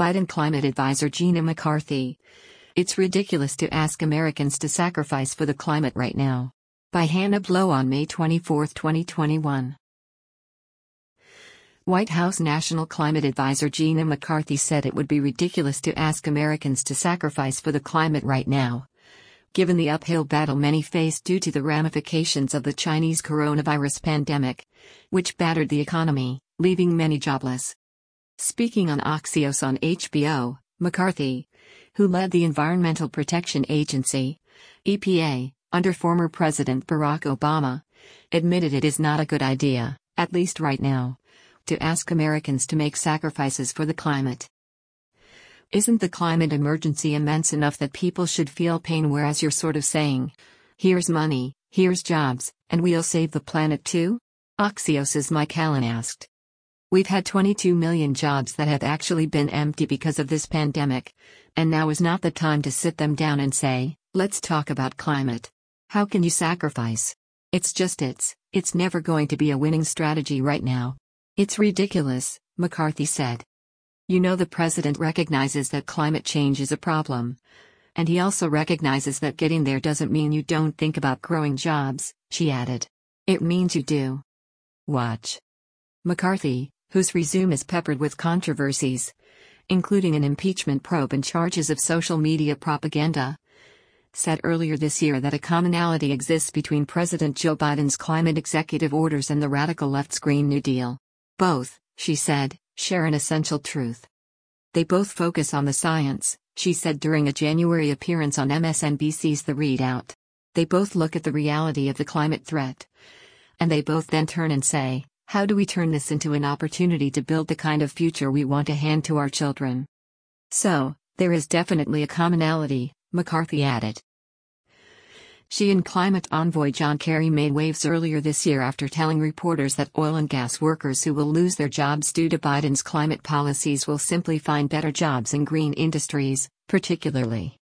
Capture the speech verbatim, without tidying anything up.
Biden climate advisor Gina McCarthy. It's ridiculous to ask Americans to sacrifice for the climate right now. By Hannah Blow on May twenty-fourth, twenty twenty-one. White House National Climate Advisor Gina McCarthy said it would be ridiculous to ask Americans to sacrifice for the climate right now, given the uphill battle many face due to the ramifications of the Chinese coronavirus pandemic, which battered the economy, leaving many jobless. Speaking on Axios on H B O, McCarthy, who led the Environmental Protection Agency, E P A, under former President Barack Obama, admitted it is not a good idea, at least right now, to ask Americans to make sacrifices for the climate. Isn't the climate emergency immense enough that people should feel pain, whereas you're sort of saying, here's money, here's jobs, and we'll save the planet too? Axios' Mike Allen asked. We've had twenty-two million jobs that have actually been empty because of this pandemic, and now is not the time to sit them down and say, let's talk about climate. How can you sacrifice? It's just it's, it's never going to be a winning strategy right now. It's ridiculous, McCarthy said. You know, the president recognizes that climate change is a problem. And he also recognizes that getting there doesn't mean you don't think about growing jobs, she added. It means you do. Watch. McCarthy, whose resume is peppered with controversies, including an impeachment probe and charges of social media propaganda, said earlier this year that a commonality exists between President Joe Biden's climate executive orders and the radical left's Green New Deal. Both, she said, share an essential truth. They both focus on the science, she said during a January appearance on M S N B C's The Readout. They both look at the reality of the climate threat. And they both then turn and say, how do we turn this into an opportunity to build the kind of future we want to hand to our children? So, there is definitely a commonality, McCarthy added. She and climate envoy John Kerry made waves earlier this year after telling reporters that oil and gas workers who will lose their jobs due to Biden's climate policies will simply find better jobs in green industries, particularly